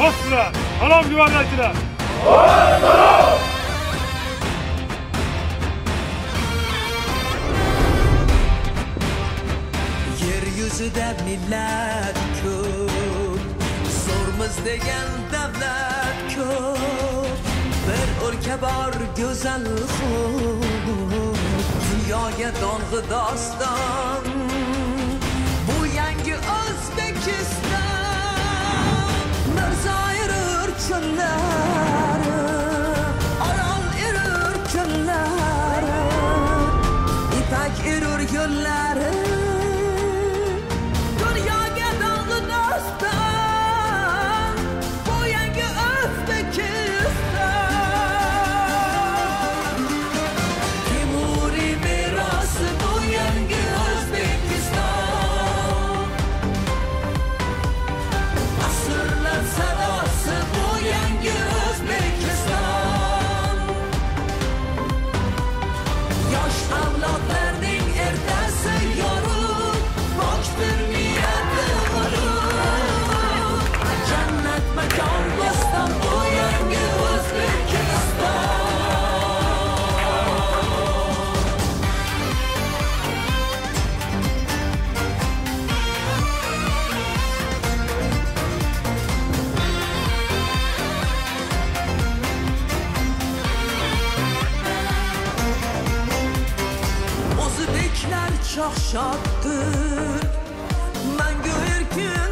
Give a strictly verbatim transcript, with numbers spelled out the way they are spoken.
Bosdilar. Salom gubernachilar. Yer yuzida millat ko'p, zo'rmiz degan davlat ko'p. Bir o'lka bor go'zal xub, dunyoga dong'i doston. Bu yangi O'zbekiston. Mirzo yurur kunlari, Orol yurur kunlari, Ipak yurur yo'llari. Dunyoga dong'i doston. Bu yangi O'zbekiston. Temuriy merosi bu yangi O'zbekiston. Asrlar sadosi bu yangi O'zbekiston. Yosh avlodlarning ertasi yorug', pokdir niyati g'urur. Jannat makon bo'ston bu yangi O'zbekiston. O'zbeklar cho'xshoddir, mangu erkin